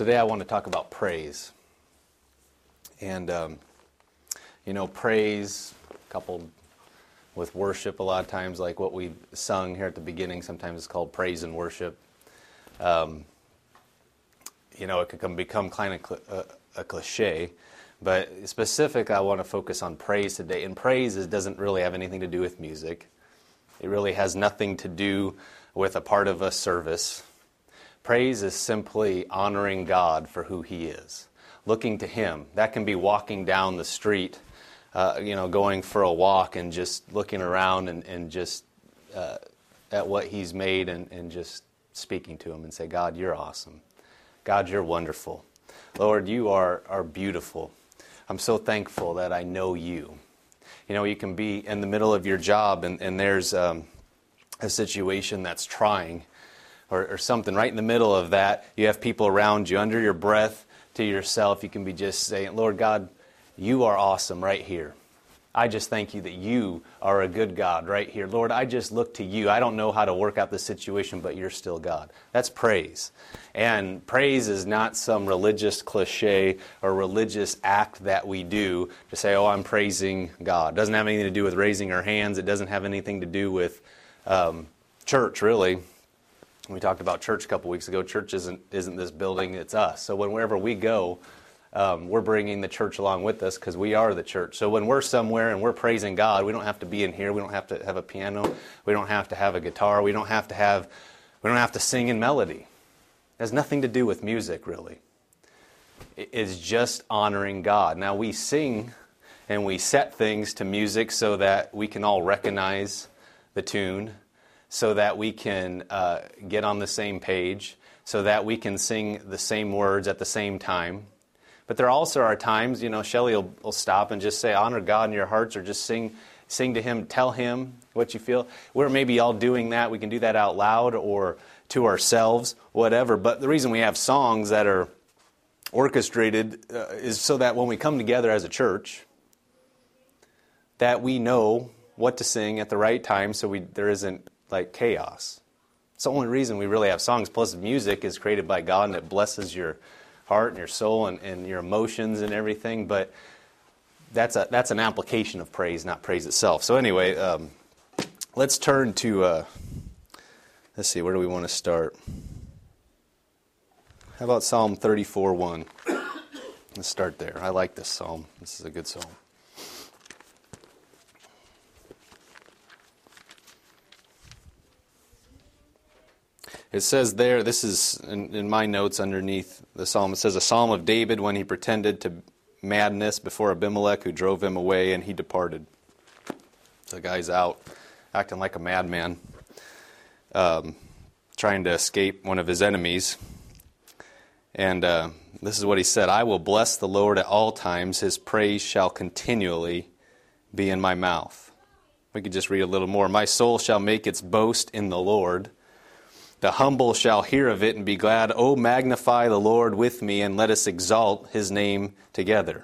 Today I want to talk about praise. And, praise coupled with worship a lot of times, like what we sung here at the beginning, sometimes it's called praise and worship. It could become kind of a cliche, but specific, I want to focus on praise today. And praise doesn't really have anything to do with music. It really has nothing to do with a part of a service. Praise is simply honoring God for who He is, looking to Him. That can be walking down the street, going for a walk and just looking around and just at what He's made and just speaking to Him and say, God, you're awesome. God, you're wonderful. Lord, you are beautiful. I'm so thankful that I know you. You can be in the middle of your job and there's a situation that's trying or something. Right in the middle of that, you have people around you. Under your breath to yourself, you can be just saying, Lord God, you are awesome right here. I just thank you that you are a good God right here. Lord, I just look to you. I don't know how to work out the situation, but you're still God. That's praise. And praise is not some religious cliche or religious act that we do to say, oh, I'm praising God. It doesn't have anything to do with raising our hands. It doesn't have anything to do with church, really. We talked about church a couple weeks ago. Church isn't this building, it's us. So wherever we go, we're bringing the church along with us because we are the church. So when we're somewhere and we're praising God, we don't have to be in here. We don't have to have a piano. We don't have to have a guitar. We don't have to sing in melody. It has nothing to do with music, really. It's just honoring God. Now we sing and we set things to music so that we can all recognize the tune, so that we can get on the same page, so that we can sing the same words at the same time. But there also are times, Shelley will stop and just say, honor God in your hearts, or just sing to Him, tell Him what you feel. We're maybe all doing that. We can do that out loud or to ourselves, whatever. But the reason we have songs that are orchestrated is so that when we come together as a church, that we know what to sing at the right time so there isn't like chaos. It's the only reason we really have songs. Plus, music is created by God, and it blesses your heart and your soul and your emotions and everything. But that's an application of praise, not praise itself. So anyway, let's turn to, let's see, where do we want to start? How about Psalm 34:1? Let's start there. I like this psalm. This is a good psalm. It says there, this is in my notes underneath the psalm, it says, a psalm of David when he pretended to madness before Abimelech, who drove him away, and he departed. So the guy's out, acting like a madman, trying to escape one of his enemies. And this is what he said, I will bless the Lord at all times. His praise shall continually be in my mouth. We could just read a little more. My soul shall make its boast in the Lord. The humble shall hear of it and be glad. Oh, magnify the Lord with me, and let us exalt His name together.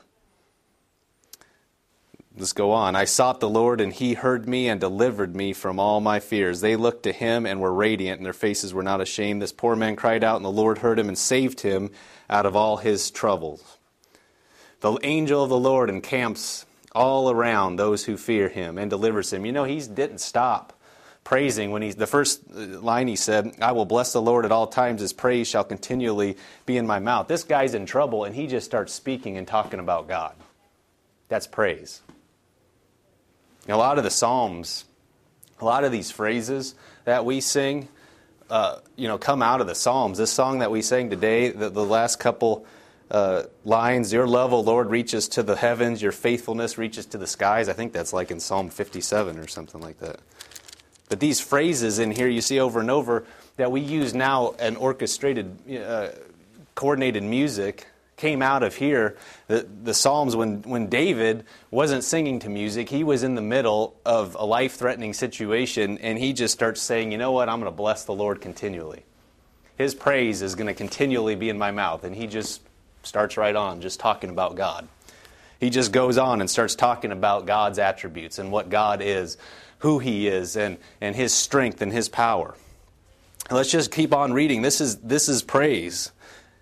Let's go on. I sought the Lord, and He heard me and delivered me from all my fears. They looked to Him and were radiant, and their faces were not ashamed. This poor man cried out, and the Lord heard him and saved him out of all his troubles. The angel of the Lord encamps all around those who fear Him and delivers him. He didn't stop praising when the first line he said, I will bless the Lord at all times. His praise shall continually be in my mouth. This guy's in trouble and he just starts speaking and talking about God. That's praise. A lot of the Psalms, a lot of these phrases that we sing, come out of the Psalms. This song that we sang today, the last couple lines, your love, O Lord, reaches to the heavens, your faithfulness reaches to the skies. I think that's like in Psalm 57 or something like that. But these phrases in here you see over and over that we use now, and orchestrated, coordinated music came out of here. The Psalms, when David wasn't singing to music, he was in the middle of a life-threatening situation, and he just starts saying, you know what, I'm going to bless the Lord continually. His praise is going to continually be in my mouth, and he just starts right on, just talking about God. He just goes on and starts talking about God's attributes and what God is, who He is, and His strength and His power. Let's just keep on reading. This is praise.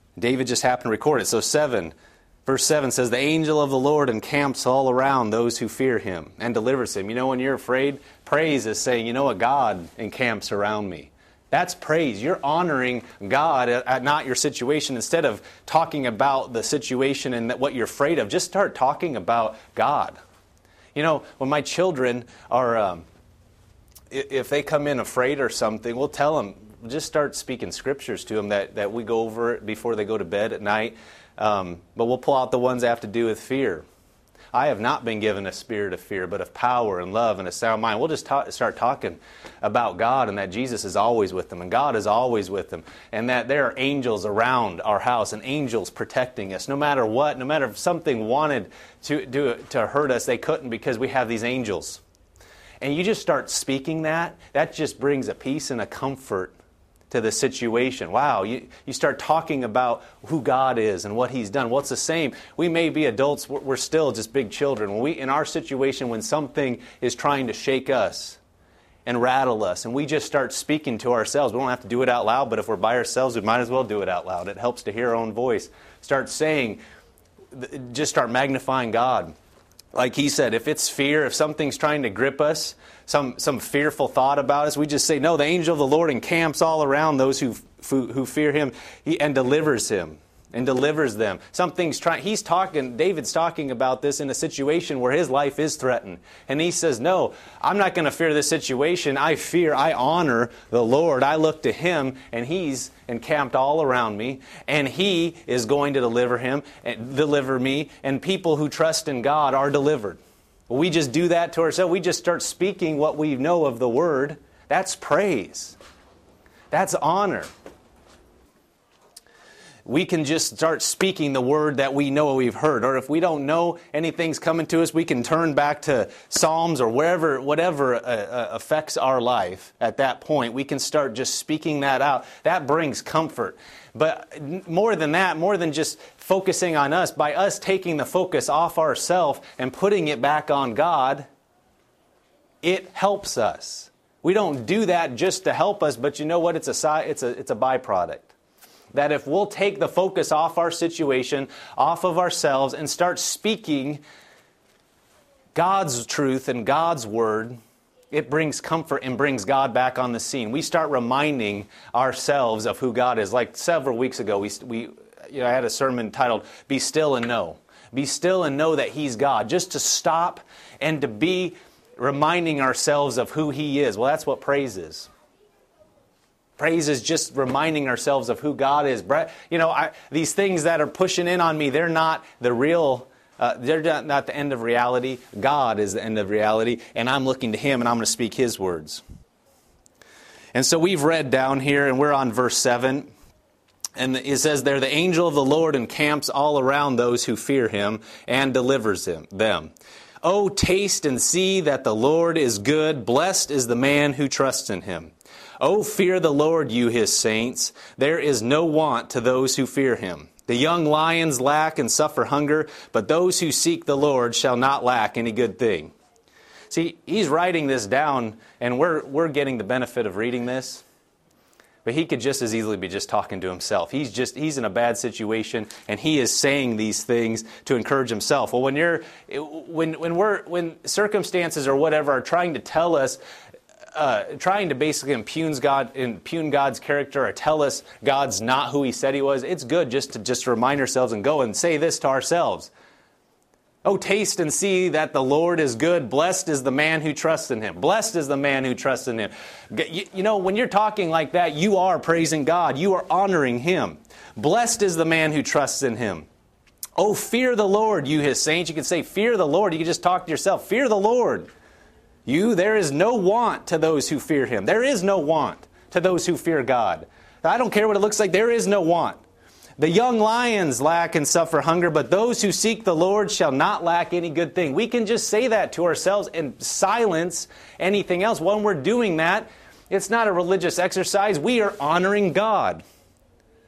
David just happened to record it. So verse 7 says, the angel of the Lord encamps all around those who fear him and delivers him. You know, when you're afraid, praise is saying, you know what, God encamps around me. That's praise. You're honoring God at not your situation. Instead of talking about the situation and what you're afraid of, just start talking about God. You know, when my children are, if they come in afraid or something, we'll tell them, just start speaking scriptures to them that we go over before they go to bed at night. But we'll pull out the ones that have to do with fear. I have not been given a spirit of fear, but of power and love and a sound mind. We'll just start talking about God and that Jesus is always with them and God is always with them and that there are angels around our house and angels protecting us. No matter what, no matter if something wanted to hurt us, they couldn't because we have these angels. And you just start speaking that just brings a peace and a comfort to the situation. Wow, you start talking about who God is and what He's done. Well, it's the same. We may be adults, we're still just big children. In our situation, when something is trying to shake us and rattle us, and we just start speaking to ourselves, we don't have to do it out loud, but if we're by ourselves, we might as well do it out loud. It helps to hear our own voice. Start saying, just start magnifying God. Like he said, if it's fear, if something's trying to grip us, some fearful thought about us, we just say, no, the angel of the Lord encamps all around those who fear him and delivers him and delivers them. David's talking about this in a situation where his life is threatened. And he says, no, I'm not going to fear this situation. I honor the Lord. I look to him and he's encamped all around me and he is going to deliver me, and people who trust in God are delivered. We just do that to ourselves. We just start speaking what we know of the Word. That's praise. That's honor. We can just start speaking the Word that we know we've heard. Or if we don't know anything's coming to us, we can turn back to Psalms or whatever affects our life at that point. We can start just speaking that out. That brings comfort. But more than that, more than just focusing on us, by us taking the focus off ourselves and putting it back on God, it helps us. We don't do that just to help us, but you know what? It's a byproduct. That if we'll take the focus off our situation, off of ourselves, and start speaking God's truth and God's Word, it brings comfort and brings God back on the scene. We start reminding ourselves of who God is. Like several weeks ago, I had a sermon titled, Be Still and Know. Be still and know that He's God. Just to stop and to be reminding ourselves of who He is. Well, that's what praise is. Praise is just reminding ourselves of who God is. These things that are pushing in on me, they're not the real, they're not the end of reality. God is the end of reality, and I'm looking to Him, and I'm going to speak His words. And so we've read down here, and we're on verse 7. And it says there, the angel of the Lord encamps all around those who fear Him and delivers them. Oh, taste and see that the Lord is good. Blessed is the man who trusts in Him. Oh, fear the Lord, you His saints. There is no want to those who fear Him. The young lions lack and suffer hunger, but those who seek the Lord shall not lack any good thing. See, he's writing this down, and we're getting the benefit of reading this. But he could just as easily be just talking to himself. He's in a bad situation, and he is saying these things to encourage himself. Well, when circumstances or whatever are trying to tell us, trying to basically impugn God's character or tell us God's not who He said He was, it's good just to remind ourselves and go and say this to ourselves. Oh, taste and see that the Lord is good. Blessed is the man who trusts in Him. Blessed is the man who trusts in Him. You know, when you're talking like that, you are praising God. You are honoring Him. Blessed is the man who trusts in Him. Oh, fear the Lord, you His saints. You can say, fear the Lord. You can just talk to yourself. Fear the Lord. There is no want to those who fear Him. There is no want to those who fear God. I don't care what it looks like. There is no want. The young lions lack and suffer hunger, but those who seek the Lord shall not lack any good thing. We can just say that to ourselves and silence anything else. When we're doing that, it's not a religious exercise. We are honoring God.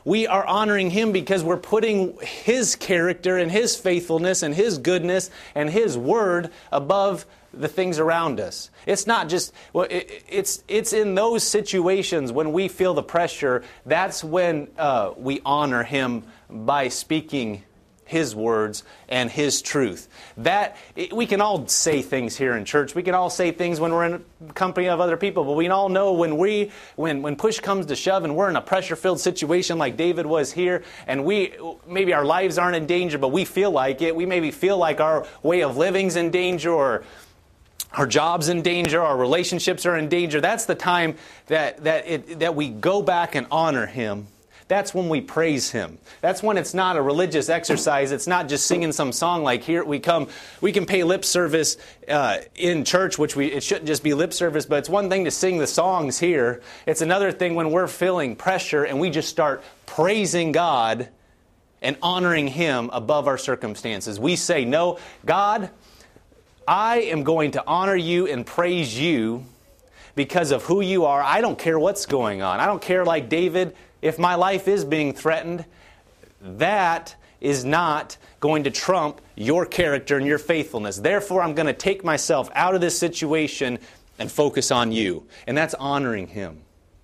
We are honoring Him because we're putting His character and His faithfulness and His goodness and His word above the things around us. It's not just, well, it's in those situations when we feel the pressure, that's when we honor Him by speaking His words and His truth. We can all say things here in church. We can all say things when we're in the company of other people. But we all know when push comes to shove and we're in a pressure-filled situation like David was here, and maybe our lives aren't in danger, but we feel like it. We maybe feel like our way of living's in danger, or our job's in danger, our relationships are in danger. That's the time that we go back and honor Him. That's when we praise Him. That's when it's not a religious exercise. It's not just singing some song like here we come. We can pay lip service in church, it shouldn't just be lip service, but it's one thing to sing the songs here. It's another thing when we're feeling pressure and we just start praising God and honoring Him above our circumstances. We say, no, God, I am going to honor You and praise You because of who You are. I don't care what's going on. I don't care, like David, if my life is being threatened. That is not going to trump Your character and Your faithfulness. Therefore, I'm going to take myself out of this situation and focus on You. And that's honoring Him.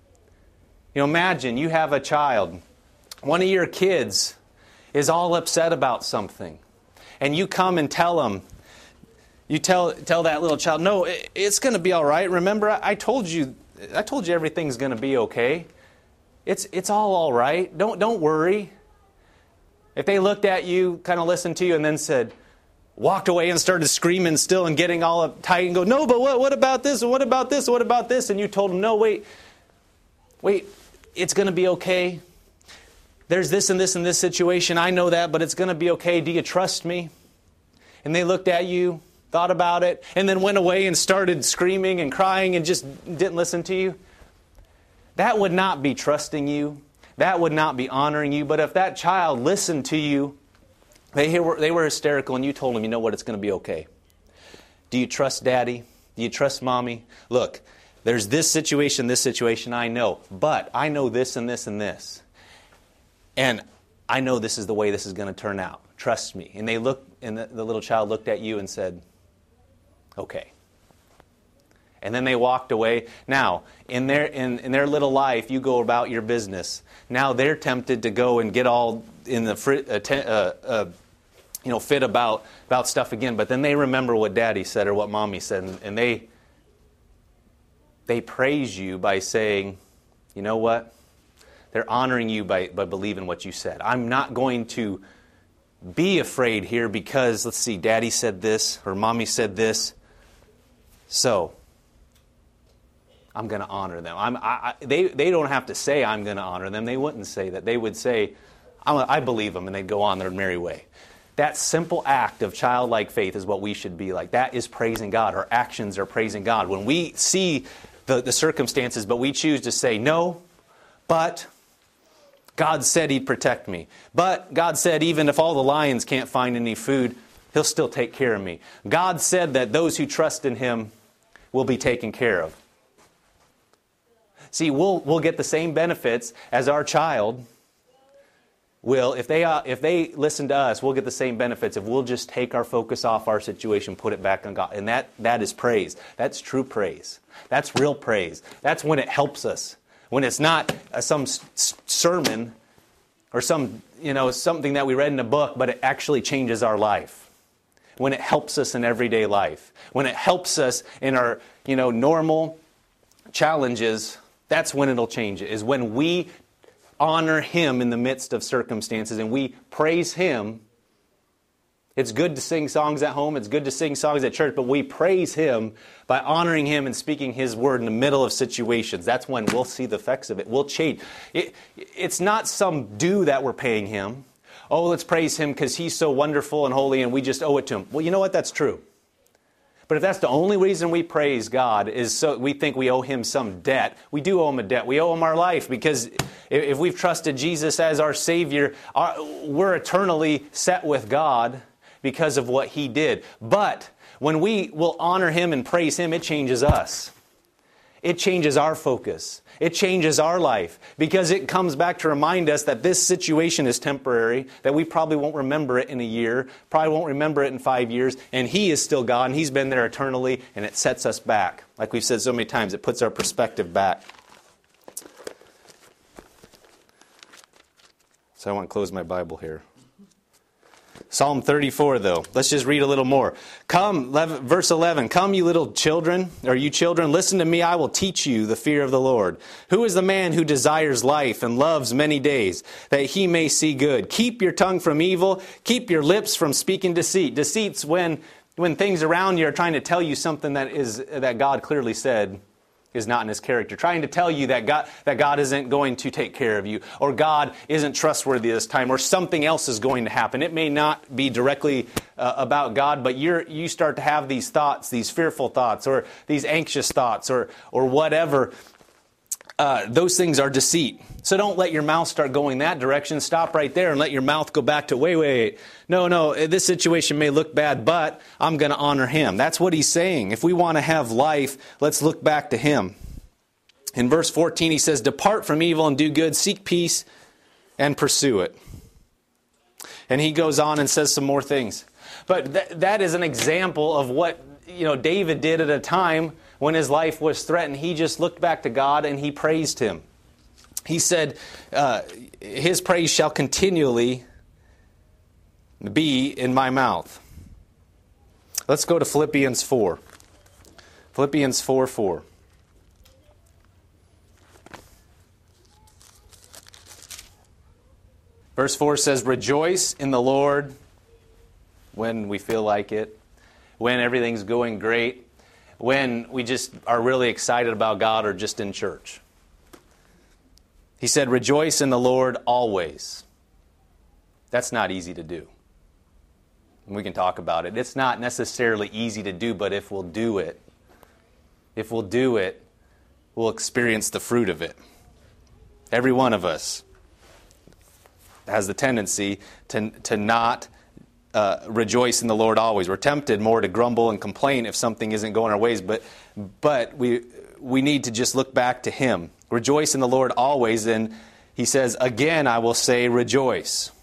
Imagine you have a child. One of your kids is all upset about something. And you come and tell them, you tell that little child, no, it's going to be all right. Remember, I told you everything's going to be okay. It's all right. Don't worry. If they looked at you, kind of listened to you, and then walked away and started screaming still and getting all uptight and go, no, but what about this? And what about this? And what about this? And you told them, no, wait, it's going to be okay. There's this and this and this situation. I know that, but it's going to be okay. Do you trust me? And they looked at you, thought about it, and then went away and started screaming and crying and just didn't listen to you. That would not be trusting You. That would not be honoring You. But if that child listened to you, they were hysterical, and you told them, you know what, it's going to be okay. Do you trust Daddy? Do you trust Mommy? Look, there's this situation, I know. But I know this and this and this. And I know this is the way this is going to turn out. Trust me. And the little child looked at you and said, okay. And then they walked away. Now, in their little life, you go about your business. Now they're tempted to go and get all in the fit about stuff again. But then they remember what Daddy said or what Mommy said, and they praise you by saying, you know what? They're honoring you by believing what you said. I'm not going to be afraid here because, let's see, Daddy said this or Mommy said this. So I'm going to honor them. They don't have to say I'm going to honor them. They wouldn't say that. They would say, I believe them, and they'd go on their merry way. That simple act of childlike faith is what we should be like. That is praising God. Our actions are praising God. When we see the circumstances, but we choose to say, no, but God said He'd protect me. But God said even if all the lions can't find any food, He'll still take care of me. God said that those who trust in Him will be taken care of. See, we'll get the same benefits as our child will. If they listen to us, we'll get the same benefits if we'll just take our focus off our situation, put it back on God. And that is praise. That's true praise. That's real praise. That's when it helps us. When it's not some sermon or something that we read in a book, but it actually changes our life. When it helps us in everyday life. When it helps us in our normal challenges. That's when it'll change it, is when we honor Him in the midst of circumstances and we praise Him. It's good to sing songs at home, it's good to sing songs at church, but we praise Him by honoring Him and speaking His word in the middle of situations. That's when we'll see the effects of it. We'll change. It's not some due that we're paying Him. Oh, let's praise Him because He's so wonderful and holy and we just owe it to Him. Well, you know what? That's true. But if that's the only reason we praise God is so we think we owe Him some debt, we do owe Him a debt. We owe Him our life because if we've trusted Jesus as our Savior, we're eternally set with God because of what He did. But when we will honor Him and praise Him, it changes us. it changes our focus. It changes our life because it comes back to remind us that this situation is temporary, that we probably won't remember it in a year, probably won't remember it in 5 years, and He is still God, and He's been there eternally, and it sets us back. Like we've said so many times, it puts our perspective back. So I want to close my Bible here. Psalm 34, though. Let's just read a little more. Come, verse 11, come, you little children, or you children, listen to me, I will teach you the fear of the Lord. Who is the man who desires life and loves many days, that he may see good? Keep your tongue from evil, keep your lips from speaking deceit. Deceit's when things around you are trying to tell you something that God clearly said is not in His character. Trying to tell you that God isn't going to take care of you, or God isn't trustworthy this time, or something else is going to happen. It may not be directly about God, but you start to have these thoughts, these fearful thoughts, or these anxious thoughts, or whatever. Those things are deceit. So don't let your mouth start going that direction. Stop right there and let your mouth go back to, wait. No, this situation may look bad, but I'm going to honor Him. That's what He's saying. If we want to have life, let's look back to Him. In verse 14, He says, depart from evil and do good, seek peace and pursue it. And He goes on and says some more things. But that is an example of what David did at a time when his life was threatened. He just looked back to God and he praised Him. He said, His praise shall continually be in my mouth. Let's go to Philippians 4. Philippians 4:4. Verse 4 says, rejoice in the Lord when we feel like it, when everything's going great, when we just are really excited about God or just in church. He said, rejoice in the Lord always. That's not easy to do. And we can talk about it. It's not necessarily easy to do, but if we'll do it, we'll experience the fruit of it. Every one of us has the tendency to not rejoice in the Lord always. We're tempted more to grumble and complain if something isn't going our ways, but we need to just look back to Him. Rejoice in the Lord always, and He says, again I will say rejoice.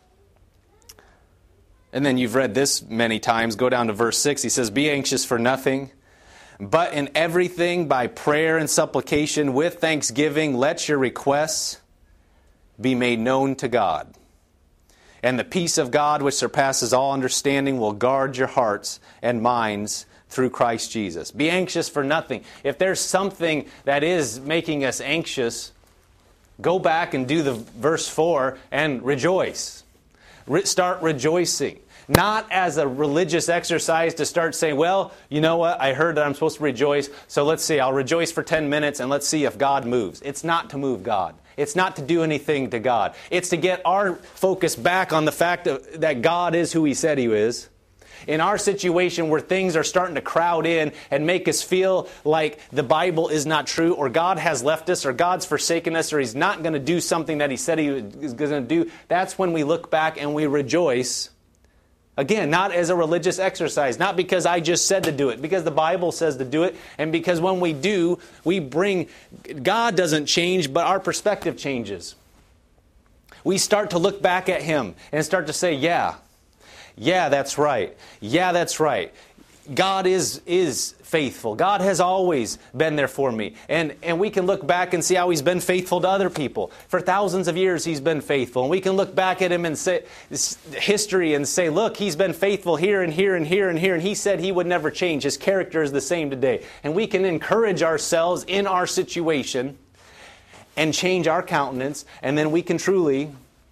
And then you've read this many times. Go down to verse 6. He says, be anxious for nothing, but in everything by prayer and supplication with thanksgiving let your requests be made known to God. And the peace of God, which surpasses all understanding, will guard your hearts and minds through Christ Jesus. Be anxious for nothing. If there's something that is making us anxious, go back and do the verse 4 and rejoice. Start rejoicing. Not as a religious exercise to start saying, well, you know what, I heard that I'm supposed to rejoice, so let's see, I'll rejoice for 10 minutes and let's see if God moves. It's not to move God. It's not to do anything to God. It's to get our focus back on the fact that God is who He said He is. In our situation where things are starting to crowd in and make us feel like the Bible is not true, or God has left us, or God's forsaken us, or He's not going to do something that He said He is going to do, that's when we look back and we rejoice. Again, not as a religious exercise, not because I just said to do it, because the Bible says to do it, and because when we do, God doesn't change, but our perspective changes. We start to look back at Him and start to say, yeah, that's right. Yeah, that's right. God is faithful. God has always been there for me. And we can look back and see how He's been faithful to other people. For thousands of years He's been faithful. And we can look back at Him and say history and say, look, He's been faithful here and here and here and here. And He said He would never change. His character is the same today. And we can encourage ourselves in our situation and change our countenance. And then we can truly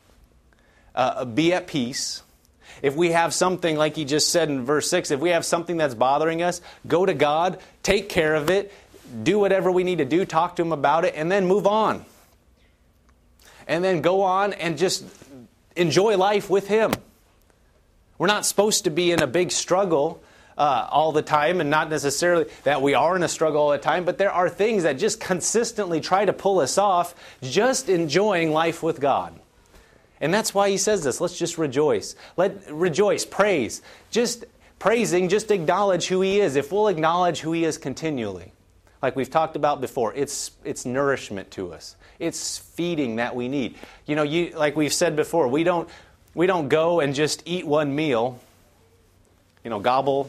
be at peace. If we have something, like He just said in verse 6, if we have something that's bothering us, go to God, take care of it, do whatever we need to do, talk to Him about it, and then move on. And then go on and just enjoy life with Him. We're not supposed to be in a big struggle all the time, and not necessarily that we are in a struggle all the time, but there are things that just consistently try to pull us off just enjoying life with God. And that's why He says this. Let's just rejoice. Rejoice, praise. Just praising, just acknowledge who He is. If we'll acknowledge who He is continually, like we've talked about before, it's nourishment to us. It's feeding that we need. Like we've said before, we don't go and just eat one meal, gobble,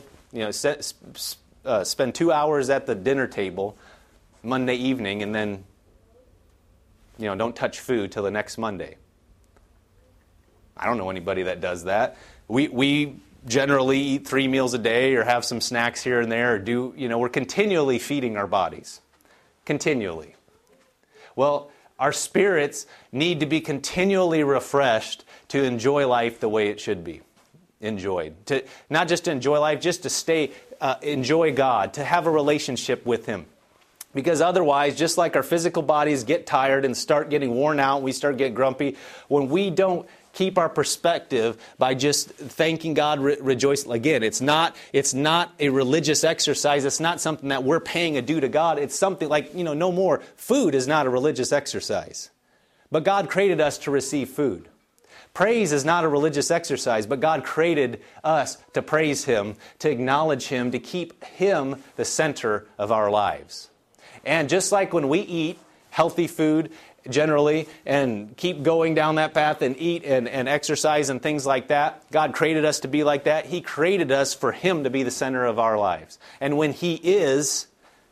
spend 2 hours at the dinner table Monday evening and then, don't touch food till the next Monday. I don't know anybody that does that. We generally eat 3 meals a day or have some snacks here and there, or we're continually feeding our bodies. Continually. Well, our spirits need to be continually refreshed to enjoy life the way it should be enjoyed. Not just to enjoy life, just to enjoy God, to have a relationship with Him. Because otherwise, just like our physical bodies get tired and start getting worn out, we start getting grumpy, when we don't keep our perspective by just thanking God, rejoicing. Again, it's not a religious exercise. It's not something that we're paying a due to God. It's something like, no more. Food is not a religious exercise. But God created us to receive food. Praise is not a religious exercise, but God created us to praise Him, to acknowledge Him, to keep Him the center of our lives. And just like when we eat healthy food, generally, and keep going down that path and eat and exercise and things like that. God created us to be like that. He created us for Him to be the center of our lives. And when He is,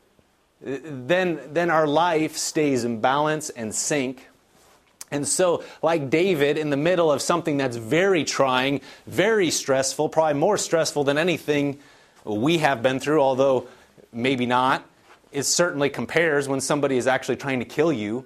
then our life stays in balance and sync. And so, like David, in the middle of something that's very trying, very stressful, probably more stressful than anything we have been through, although maybe not, it certainly compares when somebody is actually trying to kill you.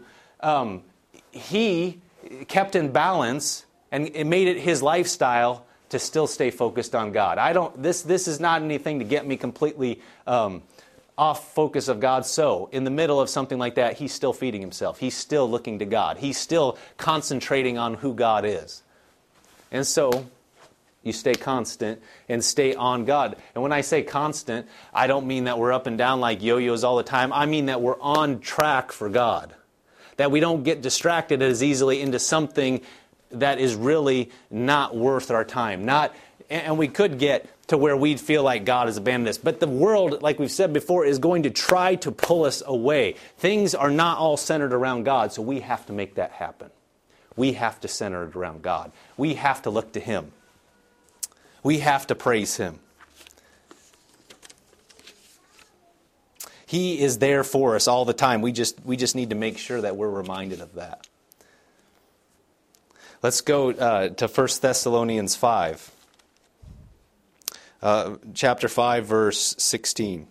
He kept in balance, and it made it his lifestyle to still stay focused on God. This is not anything to get me completely off focus of God. So, in the middle of something like that, he's still feeding himself. He's still looking to God. He's still concentrating on who God is. And so, you stay constant and stay on God. And when I say constant, I don't mean that we're up and down like yo-yos all the time. I mean that we're on track for God. That we don't get distracted as easily into something that is really not worth our time. And we could get to where we'd feel like God has abandoned us. But the world, like we've said before, is going to try to pull us away. Things are not all centered around God, so we have to make that happen. We have to center it around God. We have to look to Him. We have to praise Him. He is there for us all the time. We just need to make sure that we're reminded of that. Let's go to 1 Thessalonians 5. Chapter 5, verse 16.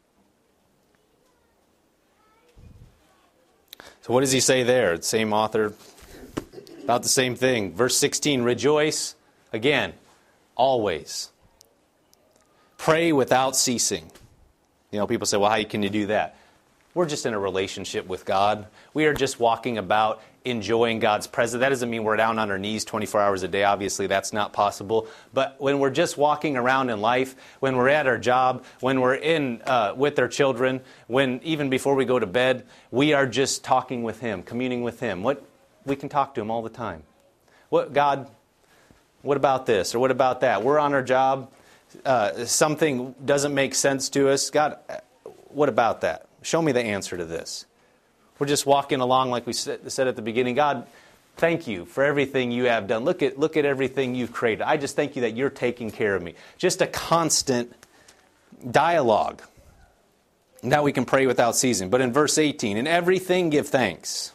So what does he say there? The same author, about the same thing. Verse 16, rejoice, again, always. Pray without ceasing. People say, well, how can you do that? We're just in a relationship with God. We are just walking about enjoying God's presence. That doesn't mean we're down on our knees 24 hours a day. Obviously, that's not possible. But when we're just walking around in life, when we're at our job, when we're in with our children, even before we go to bed, we are just talking with Him, communing with Him. We can talk to Him all the time. God, what about this? Or what about that? We're on our job. Something doesn't make sense to us. God, what about that? Show me the answer to this. We're just walking along like we said at the beginning. God, thank you for everything you have done. Look at everything you've created. I just thank you that you're taking care of me. Just a constant dialogue. Now we can pray without ceasing. But in verse 18, in everything give thanks.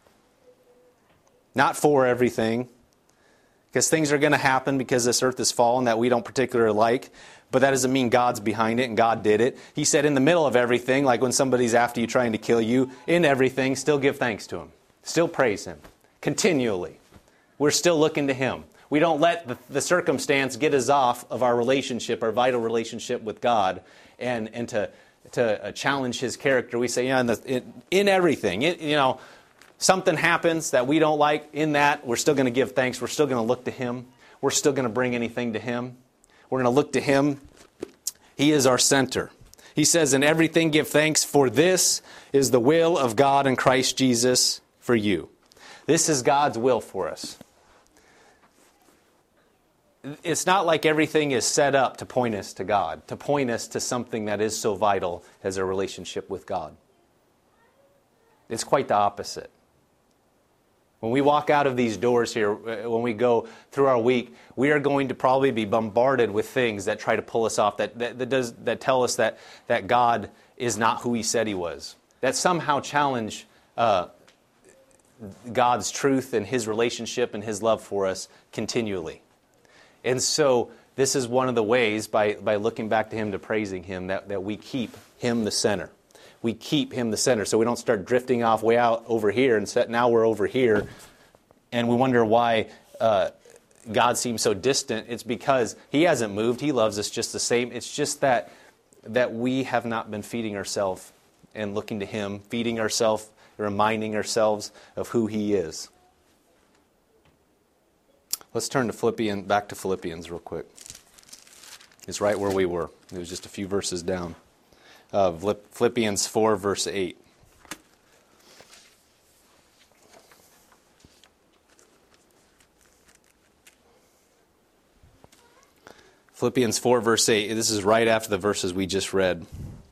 Not for everything. Because things are going to happen because this earth is fallen that we don't particularly like. But that doesn't mean God's behind it and God did it. He said in the middle of everything, like when somebody's after you trying to kill you, in everything, still give thanks to Him. Still praise Him. Continually. We're still looking to Him. We don't let the circumstance get us off of our relationship, our vital relationship with God, and to challenge His character. We say, in everything, something happens that we don't like, in that, we're still going to give thanks. We're still going to look to Him. We're still going to bring anything to Him. We're going to look to Him. He is our center. He says, in everything give thanks, for this is the will of God in Christ Jesus for you. This is God's will for us. It's not like everything is set up to point us to God, to point us to something that is so vital as a relationship with God. It's quite the opposite. When we walk out of these doors here, when we go through our week, we are going to probably be bombarded with things that try to pull us off, that tell us that God is not who He said He was, that somehow challenge God's truth and His relationship and His love for us continually. And so this is one of the ways, by looking back to Him, to praising Him, that we keep Him the center. We keep Him the center, so we don't start drifting off way out over here, and now we're over here, and we wonder why God seems so distant. It's because He hasn't moved. He loves us just the same. It's just that we have not been feeding ourselves and looking to Him, feeding ourselves, reminding ourselves of who He is. Let's turn to back to Philippians real quick. It's right where we were. It was just a few verses down. Philippians 4, verse 8. Philippians 4, verse 8. This is right after the verses we just read.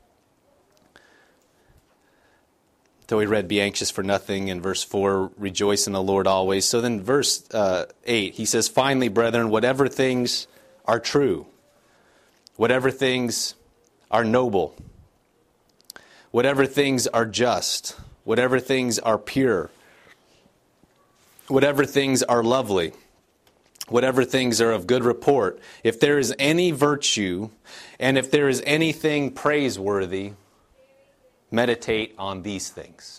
So we read, be anxious for nothing. In verse 4, rejoice in the Lord always. So then verse 8, he says, finally, brethren, whatever things are true, whatever things are noble, whatever things are just, whatever things are pure, whatever things are lovely, whatever things are of good report, if there is any virtue, and if there is anything praiseworthy, meditate on these things.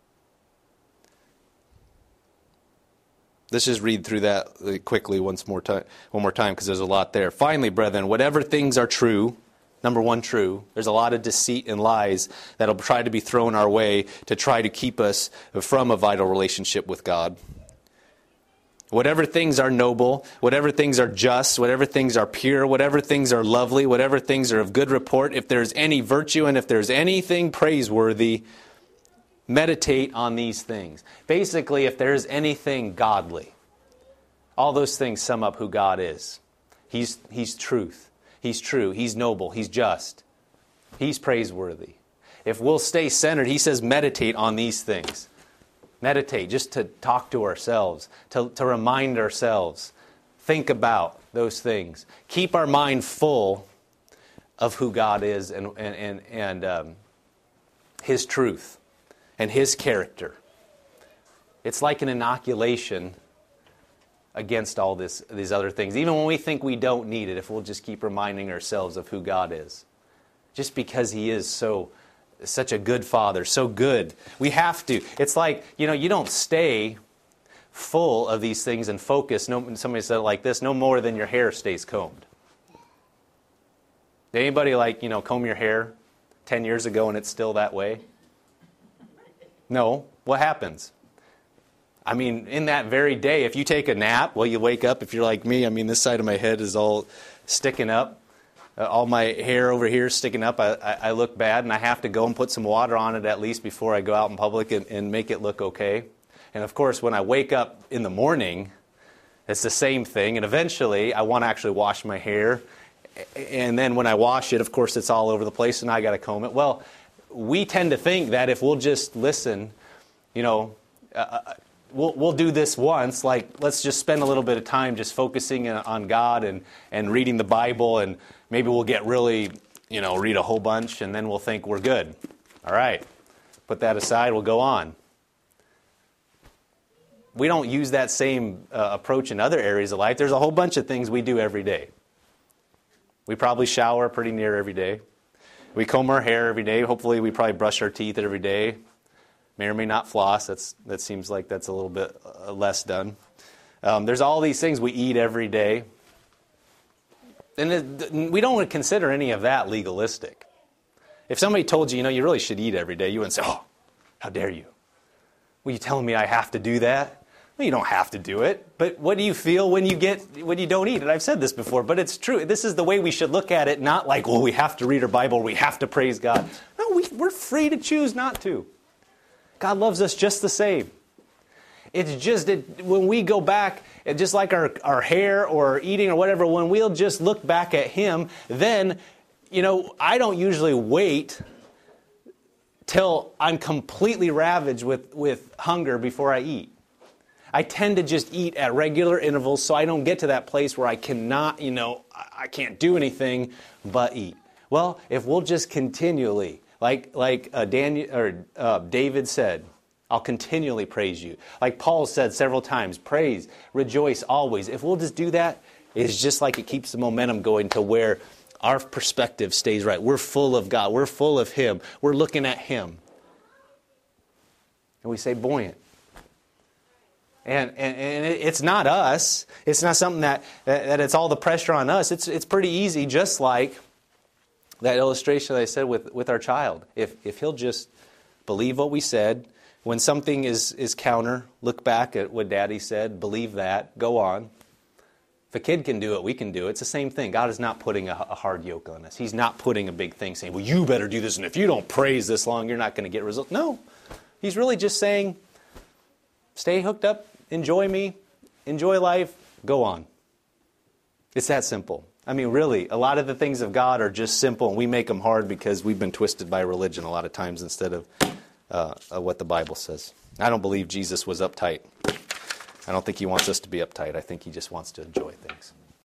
Let's just read through that quickly one more time, because there's a lot there. Finally, brethren, whatever things are true, number one, true. There's a lot of deceit and lies that'll try to be thrown our way to try to keep us from a vital relationship with God. Whatever things are noble, whatever things are just, whatever things are pure, whatever things are lovely, whatever things are of good report, if there's any virtue and if there's anything praiseworthy, meditate on these things. Basically, if there's anything godly, all those things sum up who God is. He's truth. He's true. He's noble. He's just. He's praiseworthy. If we'll stay centered, he says meditate on these things. Meditate, just to talk to ourselves, to remind ourselves. Think about those things. Keep our mind full of who God is and His truth and His character. It's like an inoculation against all these other things. Even when we think we don't need it, if we'll just keep reminding ourselves of who God is. Just because He is such a good Father, so good. We have to. It's like, you don't stay full of these things and focus. Somebody said it like this, no more than your hair stays combed. Did anybody comb your hair 10 years ago and it's still that way? No. What happens? In that very day, if you take a nap, you wake up, if you're like me, this side of my head is all sticking up. All my hair over here is sticking up. I look bad, and I have to go and put some water on it at least before I go out in public and make it look okay. And of course, when I wake up in the morning, it's the same thing. And eventually, I want to actually wash my hair. And then when I wash it, of course, it's all over the place, and I got to comb it. Well, we tend to think that if we'll just listen, we'll do this once, let's just spend a little bit of time just focusing on God and reading the Bible, and maybe we'll get really, read a whole bunch, and then we'll think we're good. All right, put that aside, we'll go on. We don't use that same approach in other areas of life. There's a whole bunch of things we do every day. We probably shower pretty near every day. We comb our hair every day. Hopefully we probably brush our teeth every day. May or may not floss. That seems like that's a little bit less done. There's all these things we eat every day. And we don't consider any of that legalistic. If somebody told you, you really should eat every day, you wouldn't say, oh, how dare you? Well, you telling me I have to do that? Well, you don't have to do it. But what do you feel when you don't eat it? I've said this before, but it's true. This is the way we should look at it, not like, we have to read our Bible, or we have to praise God. No, we're free to choose not to. God loves us just the same. It's just that when we go back, just like our hair or eating or whatever, when we'll just look back at Him, then, I don't usually wait till I'm completely ravaged with hunger before I eat. I tend to just eat at regular intervals so I don't get to that place where I cannot, I can't do anything but eat. Well, if we'll just continually, like David said, I'll continually praise you. Like Paul said several times, praise, rejoice always. If we'll just do that, it's just like it keeps the momentum going to where our perspective stays right. We're full of God. We're full of Him. We're looking at Him. And we say buoyant. And it's not us. It's not something that it's all the pressure on us. It's pretty easy, just like that illustration that I said with our child. If he'll just believe what we said, when something is counter, look back at what Daddy said, believe that, go on. If a kid can do it, we can do it. It's the same thing. God is not putting a hard yoke on us. He's not putting a big thing saying, well, you better do this, and if you don't praise this long, you're not going to get results. No. He's really just saying, stay hooked up, enjoy me, enjoy life, go on. It's that simple. I mean, really, a lot of the things of God are just simple, and we make them hard because we've been twisted by religion a lot of times instead of what the Bible says. I don't believe Jesus was uptight. I don't think He wants us to be uptight. I think He just wants to enjoy things.